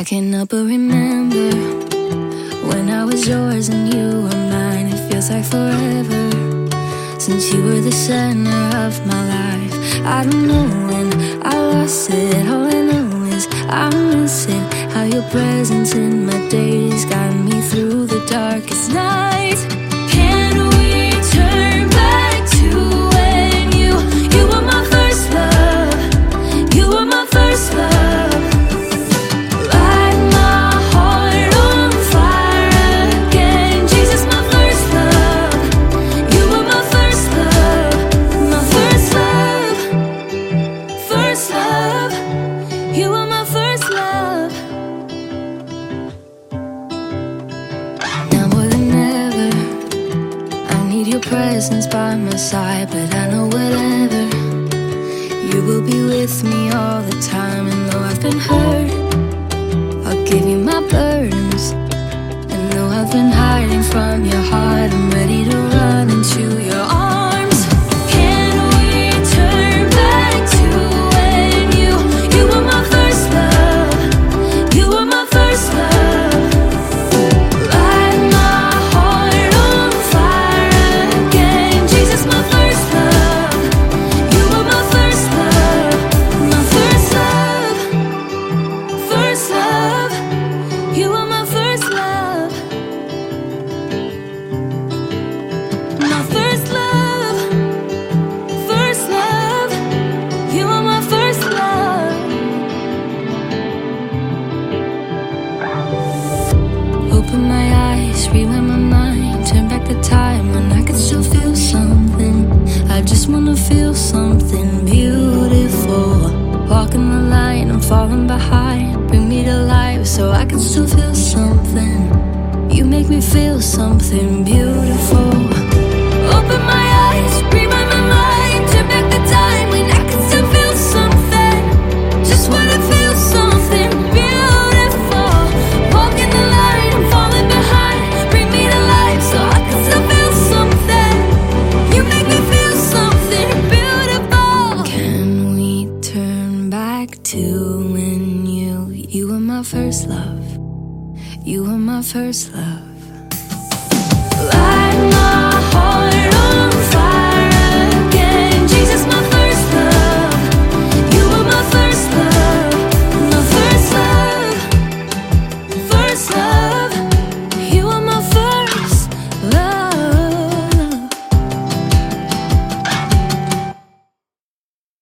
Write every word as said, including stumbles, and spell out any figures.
can't help but remember when I was yours and you were mine. It feels like forever since you were the center of my life. I don't know when I lost it. All I know is I miss it. How your presence in my days got me through the darkest night. Can we turn back to when you You were my first love. You were my first love. Light my heart on fire again. Jesus, my first love. You were my first love. My first love. First love. You were my first love. Now more than ever, I need your presence by my side. But I know whatever, you will be with me all the time. And though I've been hurt, I'll give you my burdens. And though I've been hiding from your heart, I'm ready to run into your arms. Can we turn back to when you You were my first love. You were my first love. Light my heart on fire again. Jesus, my first love. You were my first love. My first love. First love. You were my first love. My first love. First love. You were my first love. Open my eyes, rewind my mind, turn back the time when I could still feel something. I just wanna feel something beautiful. Walking the line, I'm falling behind. Bring me to life so I can still feel something. You make me feel something beautiful. Open my eyes, rewind my mind, turn back the time when I could still feel something. Just wanna feel something beautiful. Walking the line, I'm falling behind. Bring me to life so I can still feel something. You make me feel something beautiful. Can we turn back to when you You were my first love. You were my first love.